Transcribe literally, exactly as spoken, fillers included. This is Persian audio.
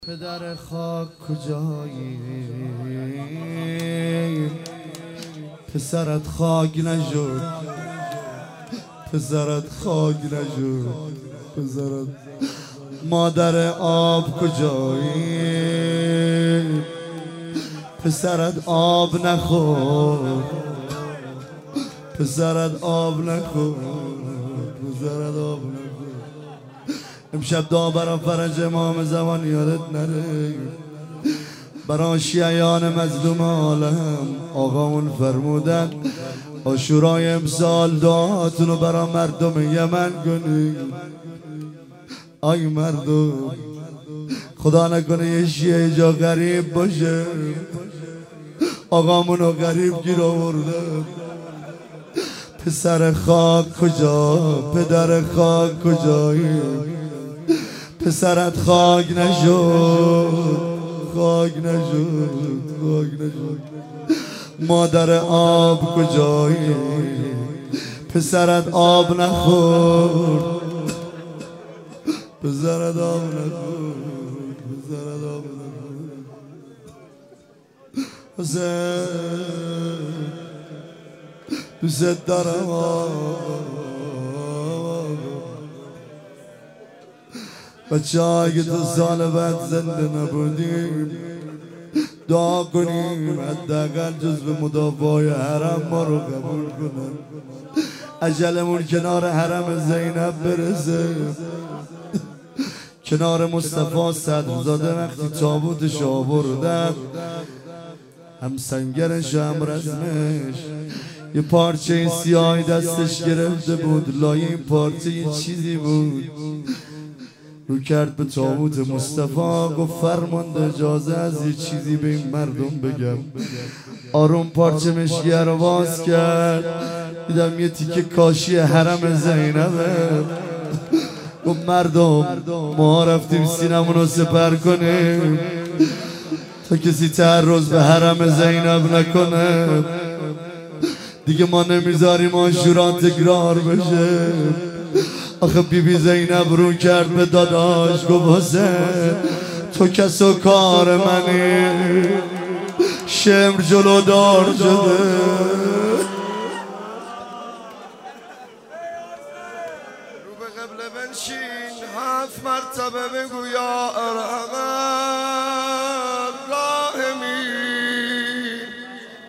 پدر خاک کجایی؟ پسرت خاک نشد، پسرت خاک نشد، پسرت. مادر آب کجایی؟ پسرت آب نخور، پسرت آب نخور، پسرت آب نخور. امشب دعا برا فرج امام زمان یادت نره، برا شیعیان مظلوم عالم آقامون فرمودن عاشورای امسال دعاتونو برا مردم یمن کنی. آی مردم، خدا نکنه یه شیعه جا غریب باشه، آقامونو غریب گیر آورده. پسر خاک کجا؟ پدر خاک کجایی؟ پسرت خاک نشد، خاک نشد، خاک نشد. مادر آب کجایی؟ پسرت آب نخور، پسرت آب نخور، پسرت آب نخور. حسین دوست دارم بچه ها، اگه تو سال بعد زنده نبودیم دعا کنیم حداقل جزو مدافعای حرم ما رو قبول کنن، اجلمون کنار حرم زینب برسه، کنار مصطفی صدرزاده وقتی تابوتش آوردن هم سنگرش هم رزمش یه پارچه سیاهی دستش گرفته بود، لای این پارچه یه چیزی بود، رو کرد به تابوت مصطفی گفت فرمانده اجازه از یه چیزی به این مردم بگم. آروم پارچه مشکی رو باز کرد، دیدم یه تیکه کاشی حرم زینبه. گفت مردم ما رفتیم سینمون رو سپر کنیم تا کسی تعرض به حرم زینب نکنه، دیگه ما نمیذاریم عاشورا تکرار بشه. آخه بی بی زینب رو کرد به داداش گفت حسین تو کس و کار منی، شمر جلو دار شده. رو به قبله بنشین هفت مرتبه بگو یا